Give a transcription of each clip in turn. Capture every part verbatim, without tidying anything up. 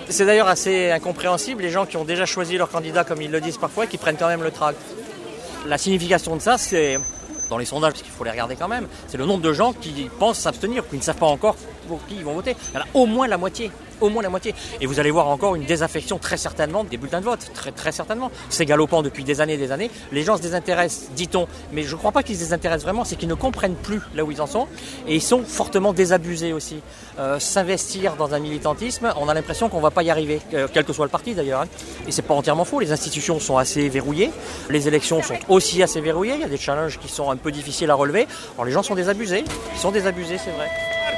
C'est d'ailleurs assez incompréhensible, les gens qui ont déjà choisi leur candidat, comme ils le disent parfois, qui prennent quand même le tract. La signification de ça, c'est, dans les sondages, parce qu'il faut les regarder quand même, c'est le nombre de gens qui pensent s'abstenir, qui ne savent pas encore pour qui ils vont voter. Il y en a au moins la moitié. Au moins la moitié. Et vous allez voir encore une désaffection très certainement des bulletins de vote, très, très certainement. C'est galopant depuis des années et des années. Les gens se désintéressent, dit-on, mais je ne crois pas qu'ils se désintéressent vraiment, c'est qu'ils ne comprennent plus là où ils en sont. Et ils sont fortement désabusés aussi. Euh, s'investir dans un militantisme, on a l'impression qu'on ne va pas y arriver, euh, quel que soit le parti d'ailleurs. Hein. Et c'est pas entièrement faux, les institutions sont assez verrouillées, les élections sont aussi assez verrouillées, il y a des challenges qui sont un peu difficiles à relever. Alors les gens sont désabusés, ils sont désabusés, c'est vrai.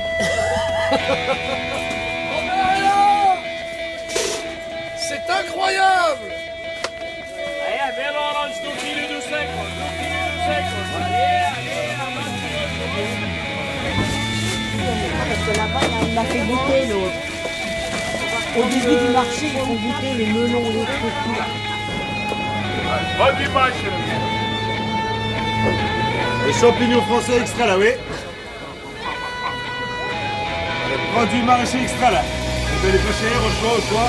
C'est incroyable! Parce que là-bas, on l'a fait goûter l'autre. Au début du marché, ils font goûter les melons, les trucs. Les champignons français extra là, oui. Les produits maraîchers extra là. Vous allez pas cher, au choix, au choix.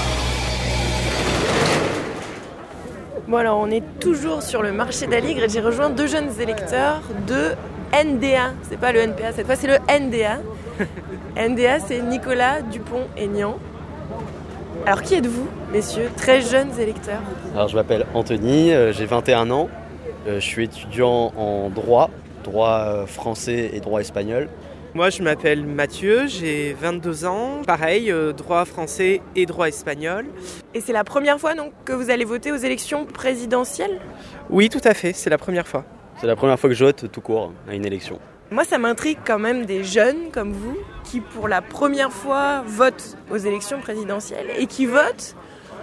Bon alors on est toujours sur le marché d'Aligre et j'ai rejoint deux jeunes électeurs de N D A. C'est pas le N P A, cette fois c'est le N D A. N D A c'est Nicolas Dupont-Aignan. Alors qui êtes-vous, messieurs, très jeunes électeurs? Alors je m'appelle Anthony, euh, j'ai vingt et un ans, euh, je suis étudiant en droit, droit euh, français et droit espagnol. Moi je m'appelle Mathieu, j'ai vingt-deux ans, pareil, euh, droit français et droit espagnol. Et c'est la première fois donc que vous allez voter aux élections présidentielles? Oui, tout à fait, c'est la première fois. C'est la première fois que je vote tout court à une élection. Moi ça m'intrigue quand même des jeunes comme vous qui pour la première fois votent aux élections présidentielles et qui votent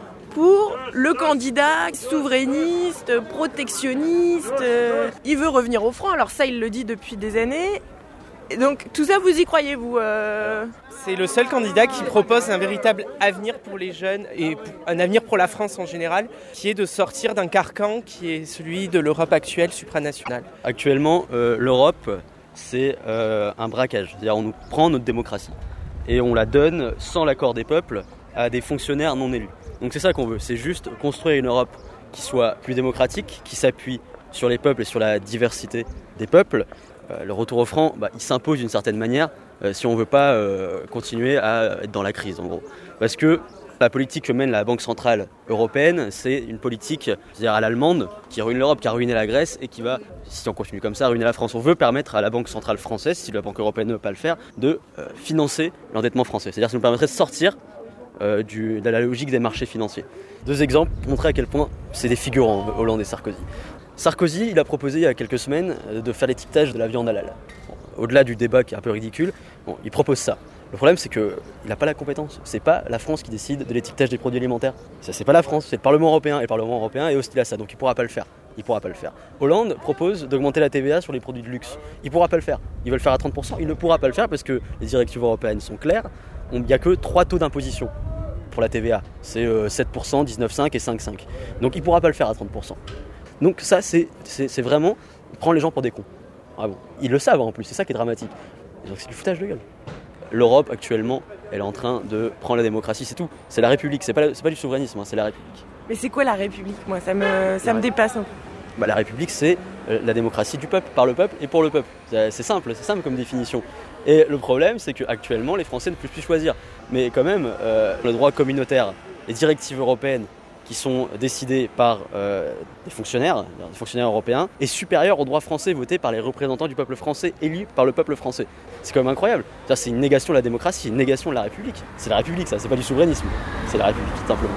pour le candidat souverainiste, protectionniste. Euh, il veut revenir au franc, alors ça il le dit depuis des années. Et donc tout ça vous y croyez vous euh... C'est le seul candidat qui propose un véritable avenir pour les jeunes et un avenir pour la France en général, qui est de sortir d'un carcan qui est celui de l'Europe actuelle supranationale. Actuellement, euh, l'Europe, c'est euh, un braquage. C'est-à-dire on nous prend notre démocratie et on la donne sans l'accord des peuples à des fonctionnaires non élus. Donc c'est ça qu'on veut, c'est juste construire une Europe qui soit plus démocratique, qui s'appuie sur les peuples et sur la diversité des peuples. Euh, le retour au franc, bah, il s'impose d'une certaine manière euh, si on ne veut pas euh, continuer à être dans la crise en gros. Parce que la politique que mène la Banque Centrale Européenne, c'est une politique, c'est-à-dire à l'allemande, qui ruine l'Europe, qui a ruiné la Grèce et qui va, si on continue comme ça, ruiner la France. On veut permettre à la Banque Centrale française, si la Banque Européenne ne veut pas le faire, de euh, financer l'endettement français. C'est-à-dire que ça nous permettrait de sortir euh, du, de la logique des marchés financiers. Deux exemples pour montrer à quel point c'est des figurants, Hollande et Sarkozy. Sarkozy, il a proposé il y a quelques semaines de faire l'étiquetage de la viande halal. Bon, au-delà du débat qui est un peu ridicule, bon, il propose ça. Le problème, c'est qu'il n'a pas la compétence. C'est pas la France qui décide de l'étiquetage des produits alimentaires. Ça, c'est pas la France, c'est le Parlement européen. Et le Parlement européen est hostile à ça, donc il pourra pas le faire. Il pourra pas le faire. Hollande propose d'augmenter la T V A sur les produits de luxe. Il pourra pas le faire. Ils veulent le faire à trente pour cent. Il ne pourra pas le faire parce que les directives européennes sont claires. Il n'y a que trois taux d'imposition pour la T V A. C'est euh, sept pour cent, dix-neuf virgule cinq et cinq virgule cinq. Donc il pourra pas le faire à trente pour cent. Donc ça, c'est, c'est, c'est vraiment prendre les gens pour des cons. Ah bon. Ils le savent en plus, c'est ça qui est dramatique. Donc c'est du foutage de gueule. L'Europe actuellement, elle est en train de prendre la démocratie, c'est tout. C'est la République, c'est pas, c'est pas du souverainisme, hein, c'est la République. Mais c'est quoi la République? Moi, ça me, ça me dépasse un peu. Bah, la République, c'est la démocratie du peuple, par le peuple et pour le peuple. C'est, c'est simple, c'est simple comme définition. Et le problème, c'est qu'actuellement, les Français ne peuvent plus choisir. Mais quand même, euh, le droit communautaire, les directives européennes, qui sont décidés par euh, des fonctionnaires, des fonctionnaires européens, est supérieur au droit français voté par les représentants du peuple français, élus par le peuple français. C'est quand même incroyable. Ça, c'est une négation de la démocratie, une négation de la République. C'est la République, ça, c'est pas du souverainisme. C'est la République, tout simplement.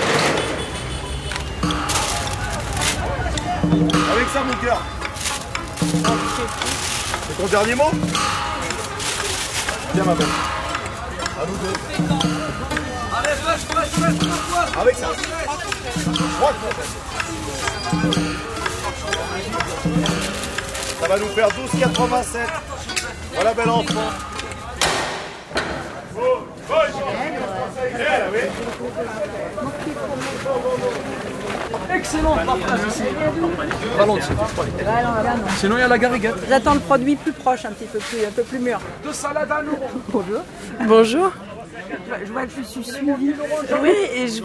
Avec ça, mon cœur. C'est ton dernier mot? Viens, ma belle. À nous deux. Avec ça. Ça va nous faire douze virgule quatre-vingt-sept. Voilà, bel enfant. Excellent partage ici. Ballon dessus. Sinon il y a la gariguette. J'attends le produit plus proche, un petit peu plus, un peu plus mûr. De salade à l'euro. Bonjour. Bonjour. Je vois que je suis suivie. Oui, et je